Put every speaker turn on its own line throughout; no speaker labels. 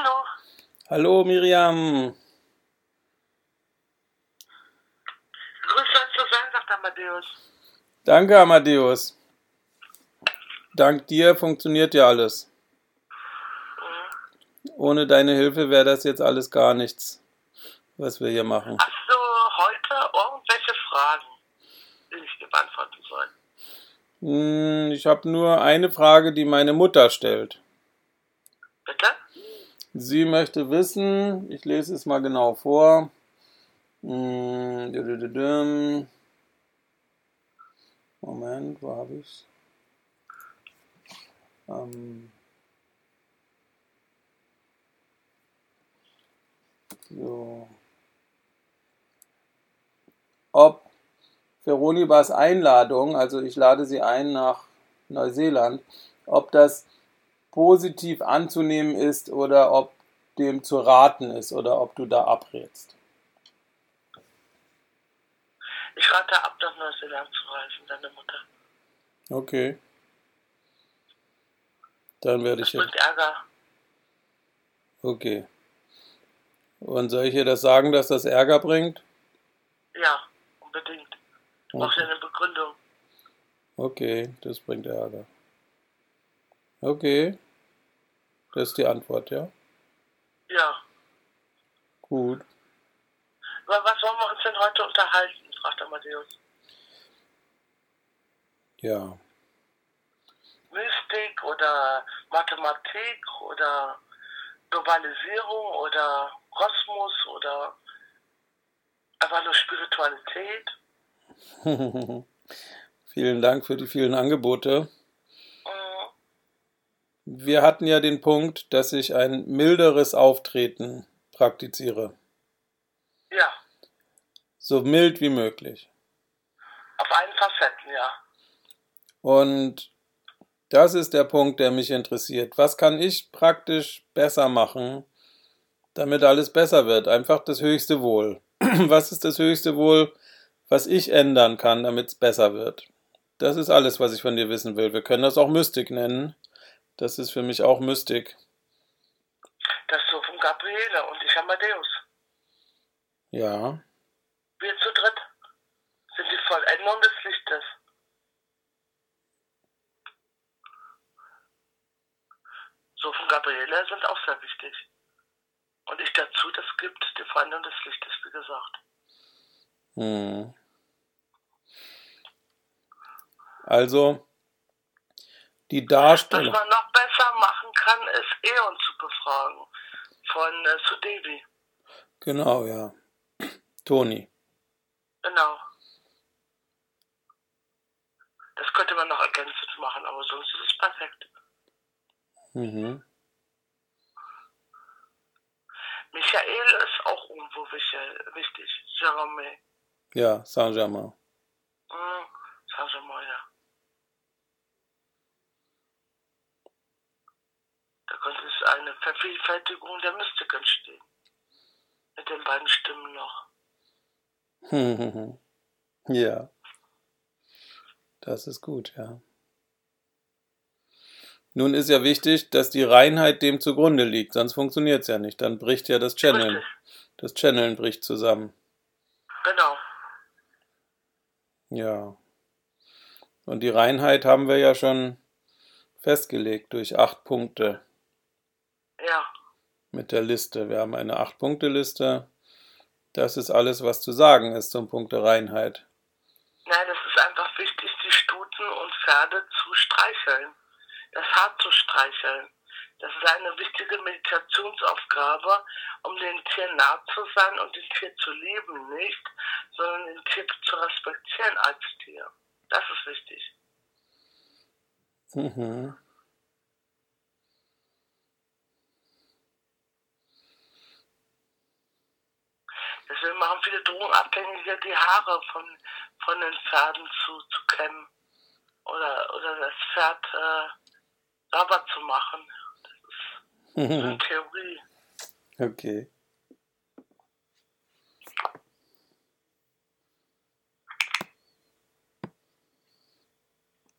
Hallo,
Hallo Miriam,
Grüß soll zu sein, sagt Amadeus.
danke Amadeus. Dank dir funktioniert ja alles.
Mhm.
Ohne deine Hilfe wäre das jetzt alles gar nichts, was wir hier machen.
Hast du heute irgendwelche Fragen, die ich dir beantworten soll?
Ich habe nur eine Frage, die meine Mutter stellt.
Bitte?
Sie möchte wissen, ich lese es mal genau vor. Moment, wo habe ich's? So. Ob Veronibas Einladung, also ich lade sie ein nach Neuseeland, ob das positiv anzunehmen ist oder ob dem zu raten ist oder ob du da abrätst.
Ich rate ab, nach Neuseeland zu reisen, deine Mutter.
Okay, dann werde
Das
ich.
bringt Ärger.
Okay. Und soll ich ihr das sagen, dass das Ärger bringt?
Ja, unbedingt. Du brauchst ja
Okay,
eine Begründung.
okay, das bringt Ärger. Okay, das ist die Antwort, ja?
Ja.
Gut.
Über was wollen wir uns denn heute unterhalten, fragt Amadeus.
Ja.
Mystik oder Mathematik oder Globalisierung oder Kosmos oder einfach nur Spiritualität?
Vielen Dank für die vielen Angebote.
Mhm.
Wir hatten ja den Punkt, dass ich ein milderes Auftreten praktiziere.
Ja,
So mild wie möglich.
auf allen Facetten, ja.
Und das ist der Punkt, der mich interessiert. Was kann ich praktisch besser machen, damit alles besser wird? Einfach das höchste Wohl. Was ist das höchste Wohl, was ich ändern kann, damit es besser wird? Das ist alles, was ich von dir wissen will. Wir können das auch Mystik nennen. Das ist für mich auch Mystik.
Das ist so von Gabriele und ich Amadeus.
Ja,
Wir zu dritt sind die Vollendung des Lichtes. So von Gabriele sind auch sehr wichtig. Und ich dazu, das gibt die Vollendung des Lichtes, wie gesagt.
hm. Also die
Was
Darstellung.
man noch besser machen kann, ist Eon zu befragen. Von Sudevi.
Genau, ja. Toni.
Genau. Das könnte man noch ergänzend machen, aber sonst ist es perfekt.
Mhm.
Michael ist auch irgendwo wichtig. Jerome.
Ja, Saint-Germain.
Sagen Sie mal, ja. Da könnte es eine Vervielfältigung der Mystik entstehen. Mit den beiden Stimmen noch.
Ja, das ist gut, ja. Nun ist ja wichtig, dass die Reinheit dem zugrunde liegt, sonst funktioniert es ja nicht. Dann bricht ja das
Richtig.
Channeln. Das Channeln bricht zusammen.
Genau.
Ja. Und die Reinheit haben wir ja schon festgelegt durch 8 Punkte
Ja.
mit der Liste. Wir haben eine 8-Punkte-Liste. Das ist alles, was zu sagen ist zum Punkt der Reinheit.
Nein, das ist einfach wichtig, die Stuten und Pferde zu streicheln. Das Haar zu streicheln. Das ist eine wichtige Meditationsaufgabe, um den Tieren nah zu sein und den Tier zu lieben, nicht, sondern den Tier zu respektieren als Tier. Das ist wichtig.
Mhm.
Deswegen machen viele Drogenabhängige die Haare von den Pferden zu kämmen oder das Pferd sauber zu machen. Das ist so eine Theorie.
Okay.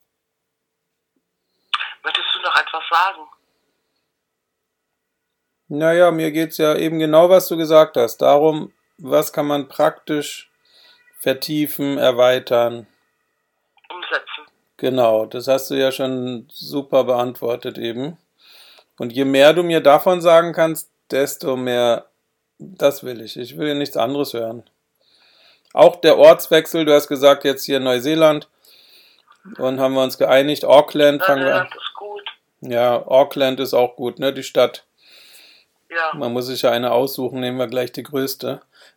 Möchtest du noch etwas sagen?
Naja, mir geht's ja eben genau, was du gesagt hast. Darum, was kann man praktisch vertiefen, erweitern.
umsetzen.
Genau, das hast du ja schon super beantwortet eben. Und je mehr du mir davon sagen kannst, desto mehr, das will ich. Ich will ja nichts anderes hören. Auch der Ortswechsel, du hast gesagt, jetzt hier Neuseeland und haben wir uns geeinigt, Auckland fangen wir an.
Neuseeland ist gut.
Ja, Auckland ist auch gut, ne, die Stadt.
Ja,
Man muss sich ja eine aussuchen, nehmen wir gleich die größte.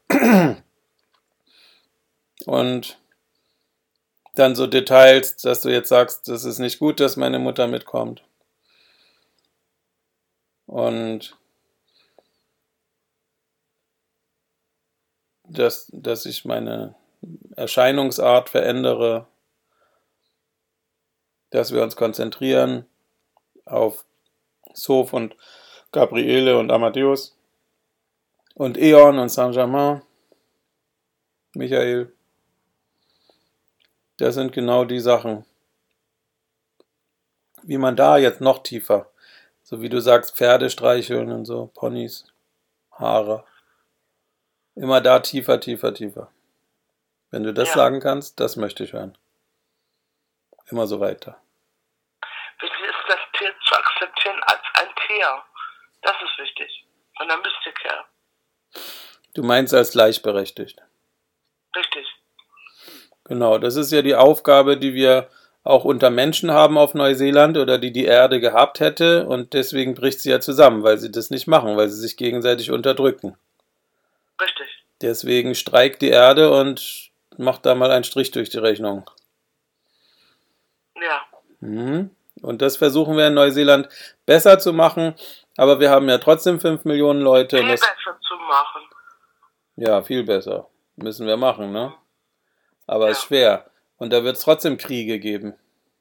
Und dann so Details, dass du jetzt sagst, das ist nicht gut, dass meine Mutter mitkommt. Und dass ich meine Erscheinungsart verändere, dass wir uns konzentrieren auf Soph und Gabriele und Amadeus und Eon und Saint-Germain, Michael. Das sind genau die Sachen. Wie man da jetzt noch tiefer, so wie du sagst, Pferde streicheln und so, Ponys, Haare. Immer da tiefer, tiefer, tiefer. Wenn du das
ja.
sagen kannst, das möchte ich hören. Immer so weiter.
Wichtig ist, das Tier zu akzeptieren als ein Tier. Das ist wichtig. Von der Mystik her.
Du meinst als gleichberechtigt.
Richtig.
Genau, das ist ja die Aufgabe, die wir auch unter Menschen haben auf Neuseeland oder die Erde gehabt hätte, und deswegen bricht sie ja zusammen, weil sie das nicht machen, weil sie sich gegenseitig unterdrücken.
Richtig.
Deswegen streikt die Erde und macht da mal einen Strich durch die Rechnung.
Ja.
Und das versuchen wir in Neuseeland besser zu machen, aber wir haben ja trotzdem 5 Millionen Leute.
Viel besser zu machen.
Ja, viel besser. Müssen wir machen, ne? Aber
Ja.
ist schwer. Und da wird es trotzdem Kriege geben.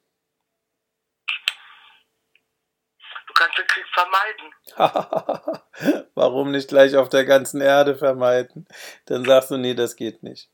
Du kannst den Krieg vermeiden.
Warum nicht gleich auf der ganzen Erde vermeiden? Dann sagst du, nee, das geht nicht.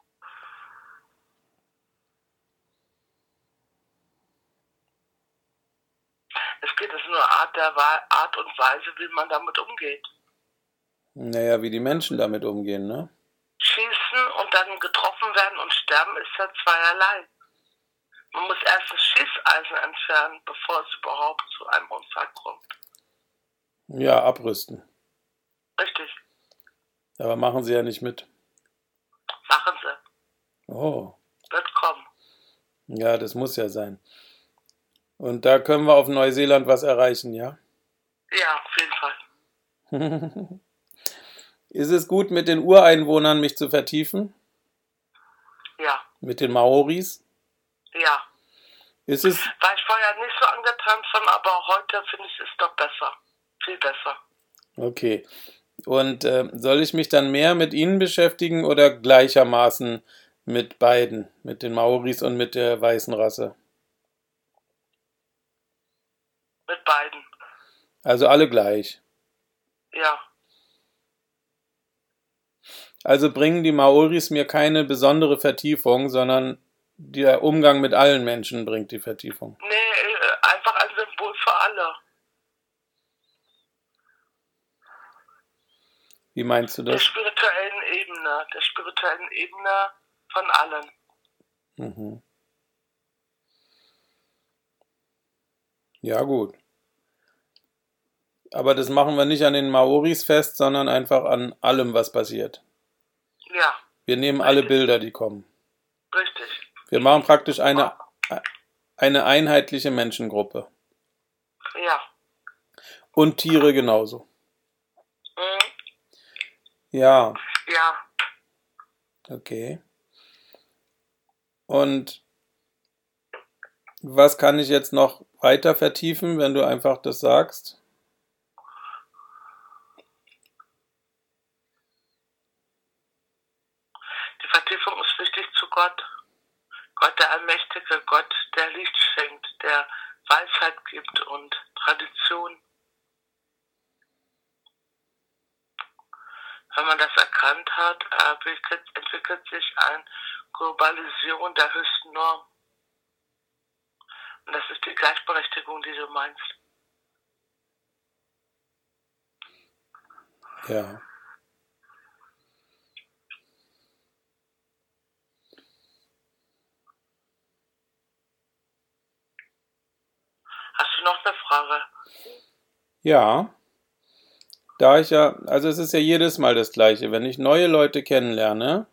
Es geht also nur Art und Weise, wie man damit umgeht.
Naja, wie die Menschen damit umgehen, ne?
Schießen und dann getroffen werden und sterben ist ja zweierlei. Man muss erst das Schießeisen entfernen, bevor es überhaupt zu einem Unfall kommt.
Ja, abrüsten.
Richtig.
Aber machen sie ja nicht mit.
Machen sie.
Oh,
Wird kommen.
ja, das muss ja sein. Und da können wir auf Neuseeland was erreichen, ja?
Ja, auf jeden Fall.
Ist es gut, mit den Ureinwohnern mich zu vertiefen?
Ja.
Mit den Maoris?
Ja.
Ist es?
War ich vorher nicht so angetan von, aber heute finde ich es doch besser. Viel besser.
Okay. Und soll ich mich dann mehr mit ihnen beschäftigen oder gleichermaßen mit beiden? Mit den Maoris und mit der weißen Rasse?
Mit beiden.
Also alle gleich.
Ja.
Also bringen die Maoris mir keine besondere Vertiefung, sondern der Umgang mit allen Menschen bringt die Vertiefung.
Nee, einfach ein Symbol für alle.
Wie meinst du
Der
das?
spirituellen Ebene von allen.
Mhm. Ja, gut. Aber das machen wir nicht an den Maoris fest, sondern einfach an allem, was passiert.
Ja.
Wir nehmen alle Bilder, die kommen.
Richtig.
Wir machen praktisch eine einheitliche Menschengruppe.
Ja.
Und Tiere genauso.
Mhm.
Ja,
Ja.
okay. Und was kann ich jetzt noch weiter vertiefen, wenn du einfach das sagst?
Die Vertiefung ist wichtig zu Gott. Gott, der Allmächtige, Gott, der Licht schenkt, der Weisheit gibt und Tradition. Wenn man das erkannt hat, entwickelt sich eine Globalisierung der höchsten Norm. Und das ist die Gleichberechtigung, die du meinst.
Ja.
Hast du noch eine Frage?
Ja, also es ist ja jedes Mal das Gleiche. Wenn ich neue Leute kennenlerne,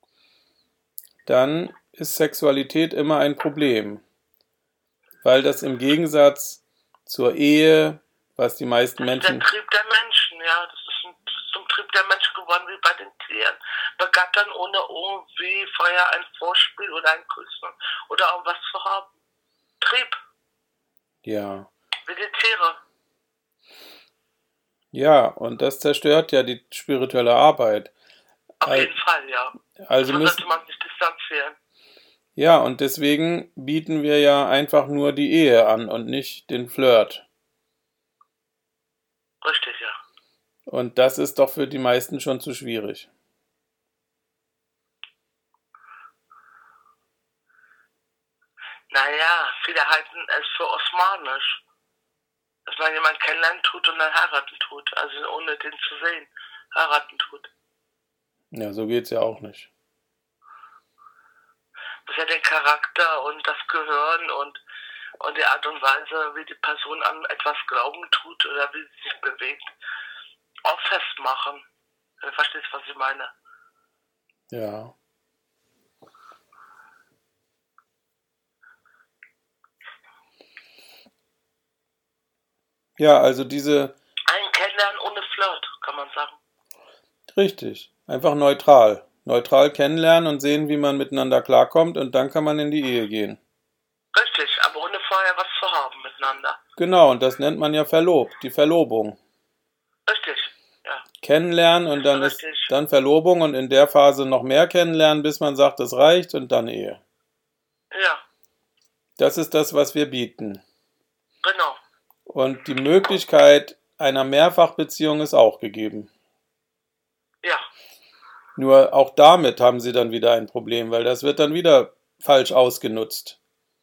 dann ist Sexualität immer ein Problem, weil das im Gegensatz zur Ehe, was die meisten
Das ist der
Menschen,
Trieb der Menschen, ja. Das ist zum Trieb der Menschen geworden, wie bei den Tieren. Begattern ohne irgendwie vorher ein Vorspiel oder ein Küssen oder irgendwas zu haben. Trieb,
ja,
wie die Tiere.
ja, und das zerstört ja die spirituelle Arbeit.
Auf jeden Fall, ja.
Also
Davon sollte
müssen,
man sich distanzieren.
ja, und deswegen bieten wir ja einfach nur die Ehe an und nicht den Flirt.
Richtig, ja.
Und das ist doch für die meisten schon zu schwierig.
Naja, viele halten es für osmanisch, dass man jemanden kennenlernen tut und dann heiraten tut. Also ohne den zu sehen, heiraten tut.
Ja, so geht's ja auch nicht.
Muss ja den Charakter und das Gehirn und die Art und Weise, wie die Person an etwas glauben tut oder wie sie sich bewegt, auch festmachen. Du verstehst, was ich meine?
Ja. Ja, also
Ein Kennenlernen ohne Flirt, kann man sagen.
richtig, einfach neutral. Neutral kennenlernen und sehen, wie man miteinander klarkommt und dann kann man in die Ehe gehen.
Richtig, aber ohne vorher was zu haben miteinander.
Genau, und das nennt man ja verlobt, die Verlobung.
Richtig, ja.
Kennenlernen und dann ist
Richtig.
dann Verlobung und in der Phase noch mehr kennenlernen, bis man sagt, es reicht und dann Ehe.
Ja,
Das ist das, was wir bieten.
genau.
Und die Möglichkeit einer Mehrfachbeziehung ist auch gegeben.
Ja.
Nur auch damit haben sie dann wieder ein Problem, weil das wird dann wieder falsch ausgenutzt.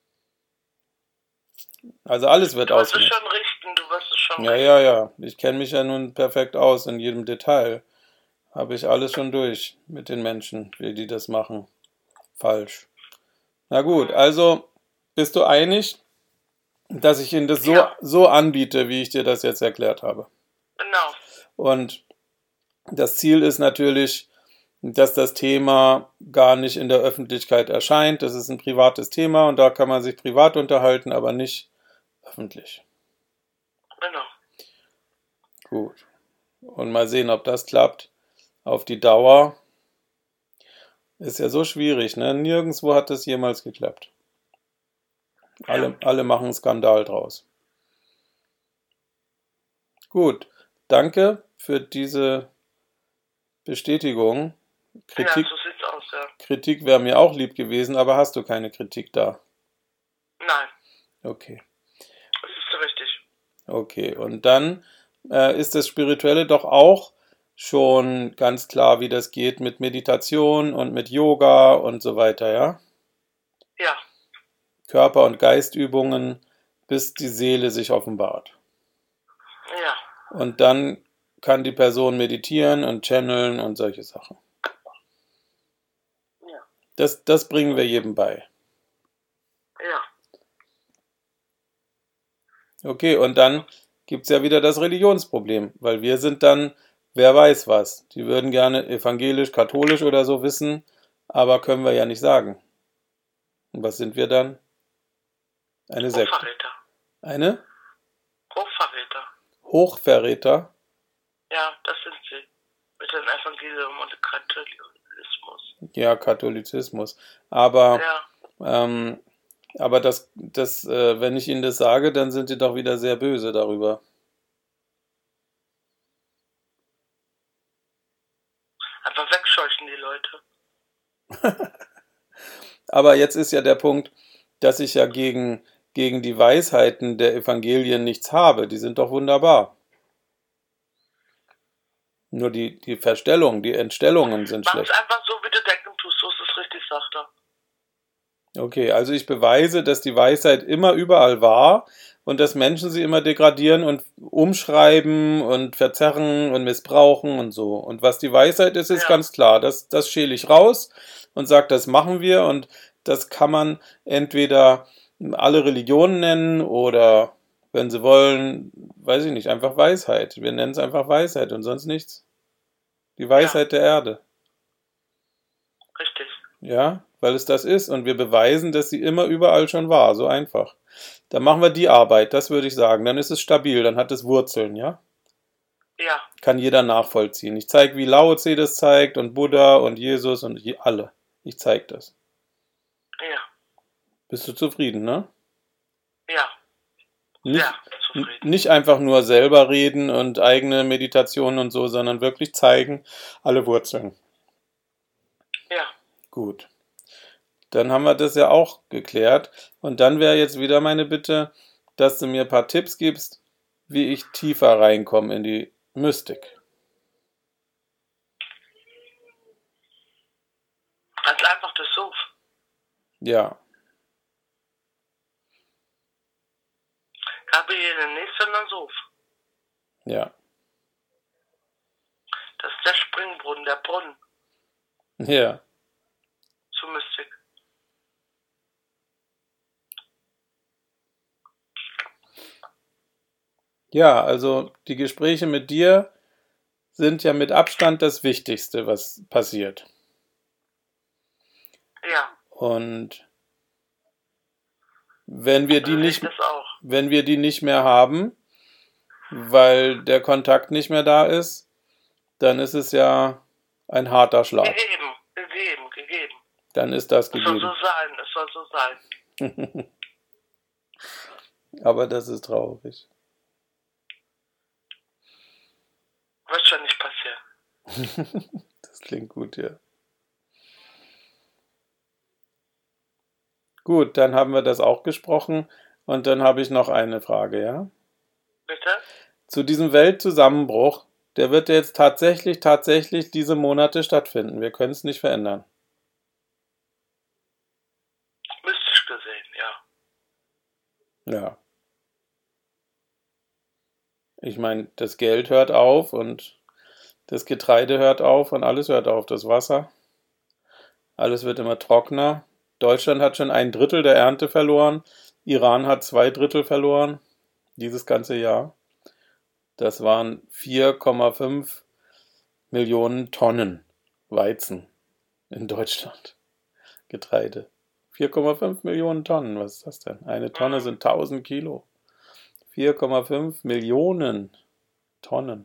Also alles wird
Du wirst es
ausgenutzt.
schon richten, du wirst es schon
Ja,
richten.
ja, ja. Ich kenne mich ja nun perfekt aus in jedem Detail. Habe ich alles schon durch mit den Menschen, wie die das machen. Falsch. Na gut, also bist du einig, dass ich Ihnen das
Ja.
so anbiete, wie ich dir das jetzt erklärt habe.
Genau.
Und das Ziel ist natürlich, dass das Thema gar nicht in der Öffentlichkeit erscheint. Das ist ein privates Thema und da kann man sich privat unterhalten, aber nicht öffentlich.
Genau.
Gut. Und mal sehen, ob das klappt. Auf die Dauer ist ja so schwierig, ne? Nirgendwo hat das jemals geklappt. Alle machen einen Skandal draus. Gut, danke für diese Bestätigung.
Ja, so sieht's aus, ja.
Kritik wäre mir auch lieb gewesen, aber hast du keine Kritik da?
Nein,
Okay.
das ist richtig.
Okay, und dann ist das Spirituelle doch auch schon ganz klar, wie das geht mit Meditation und mit Yoga und so weiter, ja?
Ja,
Körper- und Geistübungen, bis die Seele sich offenbart.
ja,
Und dann kann die Person meditieren und channeln und solche Sachen.
ja,
Das bringen wir jedem bei.
ja.
Okay, und dann gibt es ja wieder das Religionsproblem, weil wir sind dann, wer weiß was. Die würden gerne evangelisch, katholisch oder so wissen, aber können wir ja nicht sagen. Und was sind wir dann? Eine Sekte.
Hochverräter.
Eine?
Hochverräter.
Hochverräter?
Ja, das sind sie. Mit dem Evangelium und dem Katholizismus.
Ja, Katholizismus. Aber,
Ja,
aber wenn ich Ihnen das sage, dann sind die doch wieder sehr böse darüber.
einfach wegscheuchen die Leute.
Aber jetzt ist ja der Punkt, dass ich ja gegen die Weisheiten der Evangelien nichts habe. Die sind doch wunderbar. Nur die Verstellung, die Entstellungen sind
Mach es
schlecht.
einfach so, wie du denken tust, so ist es richtig, sagt er.
Okay, also ich beweise, dass die Weisheit immer überall war und dass Menschen sie immer degradieren und umschreiben und verzerren und missbrauchen und so. Und was die Weisheit ist, ist
Ja,
ganz klar. Das schäle ich raus und sage, das machen wir und das kann man entweder alle Religionen nennen oder, wenn sie wollen, weiß ich nicht, einfach Weisheit. Wir nennen es einfach Weisheit und sonst nichts. Die
ja,
Weisheit der Erde.
richtig.
Ja, weil es das ist und wir beweisen, dass sie immer überall schon war, so einfach. Dann machen wir die Arbeit, das würde ich sagen. Dann ist es stabil, dann hat es Wurzeln, ja?
Ja,
Kann jeder nachvollziehen. Ich zeige, wie Lao Tse das zeigt und Buddha und Jesus und alle. Ich zeige das.
ja,
Bist du zufrieden, ne?
ja,
Nicht,
sehr zufrieden.
nicht einfach nur selber reden und eigene Meditationen und so, sondern wirklich zeigen, alle Wurzeln.
Ja,
Gut. Dann haben wir das ja auch geklärt. Und dann wäre jetzt wieder meine Bitte, dass du mir ein paar Tipps gibst, wie ich tiefer reinkomme in die Mystik.
ganz einfach das Suff.
Ja,
Habe hier nicht, sondern Suff.
ja,
Das ist der Springbrunnen, der Brunnen
ja.
zur Mystik.
Ja, also die Gespräche mit dir sind ja mit Abstand das Wichtigste, was passiert.
Ja,
Und wenn wir die
so sehe ich
nicht,
das auch.
wenn wir die nicht mehr haben, weil der Kontakt nicht mehr da ist, dann ist es ja ein harter Schlag.
Gegeben, gegeben, gegeben.
Dann ist das
Es soll so
gegeben.
sein, es soll so sein.
Aber das ist traurig.
Wird schon nicht passieren.
Das klingt gut, ja. Gut, dann haben wir das auch gesprochen. Und dann habe ich noch eine Frage, ja?
Bitte?
Zu diesem Weltzusammenbruch, der wird ja jetzt tatsächlich diese Monate stattfinden. Wir können es nicht verändern.
Mystisch gesehen, ja.
Ja. Ich meine, das Geld hört auf und das Getreide hört auf und alles hört auf. Das Wasser. Alles wird immer trockener. Deutschland hat schon ein Drittel der Ernte verloren. Iran hat 2 Drittel verloren. Dieses ganze Jahr. Das waren 4,5 Millionen Tonnen Weizen in Deutschland. Getreide. 4,5 Millionen Tonnen, was ist das denn? Eine Tonne
Mhm.
sind 1000 Kilo. 4,5 Millionen Tonnen.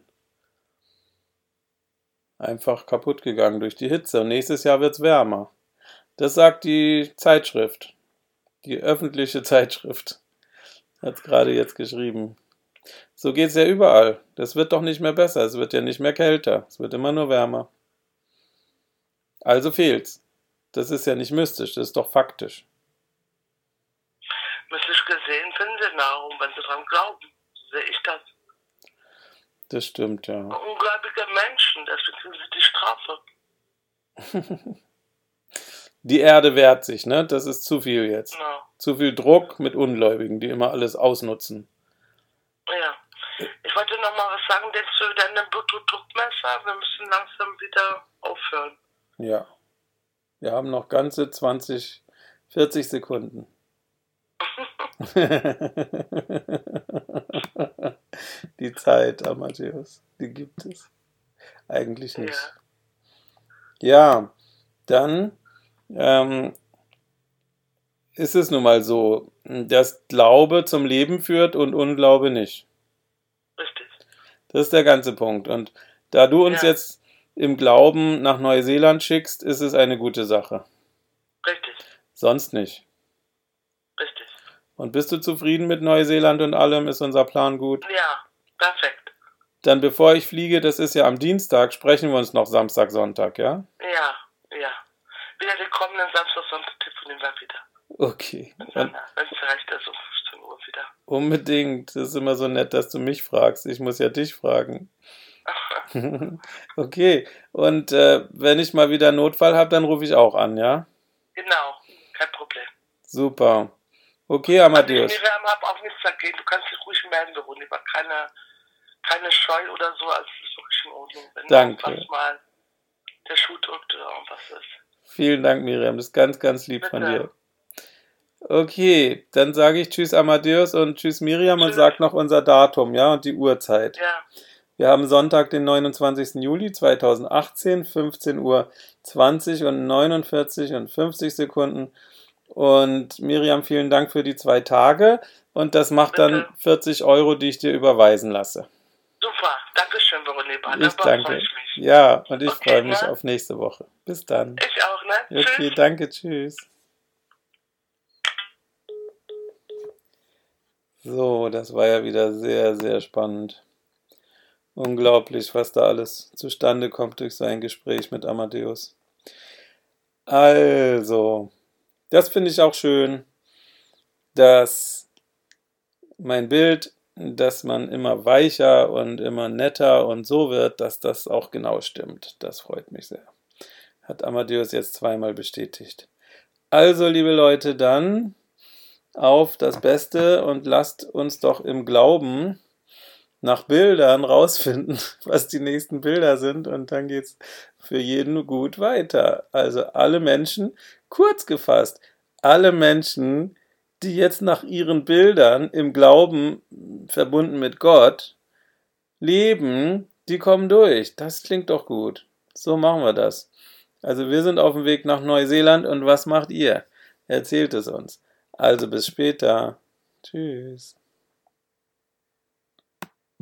Einfach kaputt gegangen durch die Hitze. Und nächstes Jahr wird es wärmer. Das sagt die Zeitschrift. Die öffentliche Zeitschrift. Hat es gerade jetzt geschrieben. So geht es ja überall. Das wird doch nicht mehr besser. Es wird ja nicht mehr kälter. Es wird immer nur wärmer. Also fehlt's. Das ist ja nicht mystisch, das ist doch faktisch.
Mystisch gesehen finden sie Nahrung, wenn sie dran glauben. So sehe ich das.
Das stimmt, ja.
Ungläubige Menschen, deswegen kriegen sie die Strafe.
Die Erde wehrt sich, ne? Das ist zu viel jetzt.
Ja.
Zu viel Druck mit Ungläubigen, die immer alles ausnutzen.
Ja. Ich wollte noch mal was sagen. Denkst du wieder an den Blutdruckmesser? Wir müssen langsam wieder aufhören.
Ja. Wir haben noch ganze 40 Sekunden. Die Zeit, Amadeus, die gibt es. Eigentlich nicht. Ja, dann ist es nun mal so, dass Glaube zum Leben führt und Unglaube nicht.
Richtig.
Das ist der ganze Punkt. Und da du uns
Ja.
jetzt im Glauben nach Neuseeland schickst, ist es eine gute Sache.
Richtig.
Sonst nicht.
Richtig.
Und bist du zufrieden mit Neuseeland und allem? Ist unser Plan gut?
Ja, perfekt.
Dann bevor ich fliege, das ist ja am Dienstag, sprechen wir uns noch Samstag, Sonntag, ja?
Ja, ja. Wieder den kommenden Samstag, Sonntag telefonieren wir wieder.
Okay.
Wenn es reicht, also um 15 Uhr wieder.
Unbedingt. Das ist immer so nett, dass du mich fragst. Ich muss ja dich fragen. Okay. Und wenn ich mal wieder Notfall habe, dann rufe ich auch an, ja?
Genau, kein Problem.
Super. Okay,
Ich
Amadeus.
Miriam habe auch nichts dagegen. Du kannst dich ruhig melden, Veronika. Keine Scheu oder so. Also es ist wirklich in Ordnung. Wenn
Danke.
mal der Schuh drückt oder irgendwas ist.
Vielen Dank, Miriam. Das ist ganz, ganz lieb von
Bitte.
dir. Okay, dann sage ich Tschüss, Amadeus, und Tschüss, Miriam, und
Tschüss.
sag noch unser Datum, ja, und die Uhrzeit.
Ja.
Wir haben Sonntag, den 29. Juli 2018, 15:20 Uhr und 49 und 50 Sekunden. Und Miriam, vielen Dank für die 2 Tage. Und das macht dann
Bitte.
40 Euro, die ich dir überweisen lasse.
Super. Dankeschön, Veronika.
Ich
Darüber freue
danke.
ich mich.
Ja, und ich
Okay,
freue mich
ne?
auf nächste Woche. Bis dann.
Ich auch, ne?
Okay,
Tschüss.
danke, tschüss. So, das war ja wieder sehr, sehr spannend. Unglaublich, was da alles zustande kommt durch sein Gespräch mit Amadeus. Also, das finde ich auch schön, dass mein Bild, dass man immer weicher und immer netter und so wird, dass das auch genau stimmt. Das freut mich sehr. Hat Amadeus jetzt zweimal bestätigt. Also, liebe Leute, dann auf das Beste und lasst uns doch im Glauben nach Bildern rausfinden, was die nächsten Bilder sind, und dann geht's für jeden gut weiter. Also alle Menschen, kurz gefasst, alle Menschen, die jetzt nach ihren Bildern im Glauben verbunden mit Gott leben, die kommen durch. Das klingt doch gut. So machen wir das. Also wir sind auf dem Weg nach Neuseeland, und was macht ihr? Erzählt es uns. Also bis später. Tschüss.